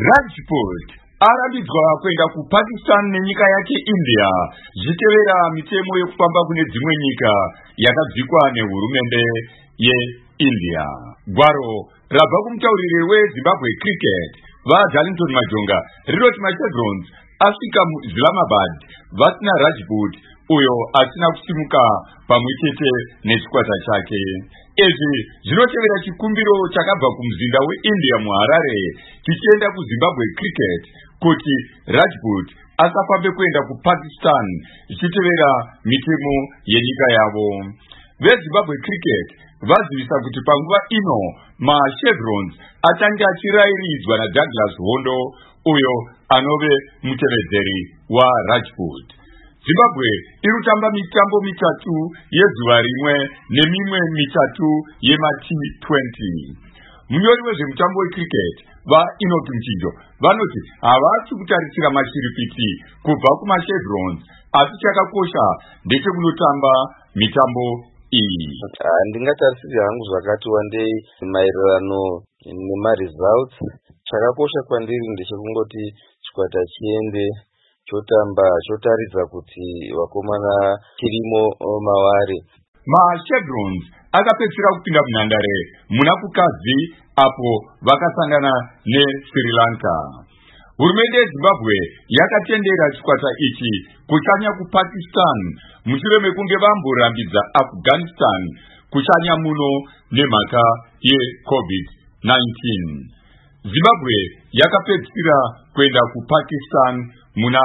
Rajput arambidzwa kuenda kuPakistan nenyika yake India zvichitevera mitemo yekufamba kune dzimwe nyika yakadzikwa nehurumende yeIndia. Gwaro rabva kumutauriri weZimbabwe Cricket vaDarlington Majonga rinoti maChevrons asvika muIslamabad vasina Rajput uyo asina kusimuka pamwechete nechikwata chake. Izvi zvinotevera chikumbiro chakabva kumuzinda weIndia muHarare chichienda kuZimbabwe Cricket kuti Rajput asafambe kuenda kuPakistan zvichitevera mitemo yenyika yavo. VeZimbabwe Cricket vazivisa kuti panguva ino maChevrons achange achirairidzwa naDouglas Hondo uyo anove mutevedzeri waRajput. Zimbabwe irikutamba mitambo mitatu yezuva rimwe nemimwe mitatu yemaT20. Munyori wezvemutambo wecricket vaEnoch Mchindo vanoti havasi kutarisira mashiripiti kubva kumaChevrons, asi chakakosha ndechekunotamba mitambo iyi. Ndingatarisiri hangu zvakati wandei maererano nemaresults. Chakakosha kwandiri ndechekungoti chikwata chiende chotamba chotaridza kuti vakomana Kirimo Maware. MaChevrons akapedzisira kupinda munhandare muna kukadzi apo vakasangana neSri Lanka. Hurumende yeZimbabwe yakatendera chikwata ichi kuchanya kuPakistan mushure mekunge vamborambidza Afghanistan kuchanya muno nemhaka yeCovid-19. Zimbabwe yakapedzisira kuenda kuPakistan muna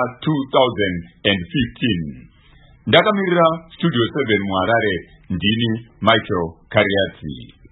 2015. Ndakamirira Studio 7 muHarare, ndini Michael Kariati.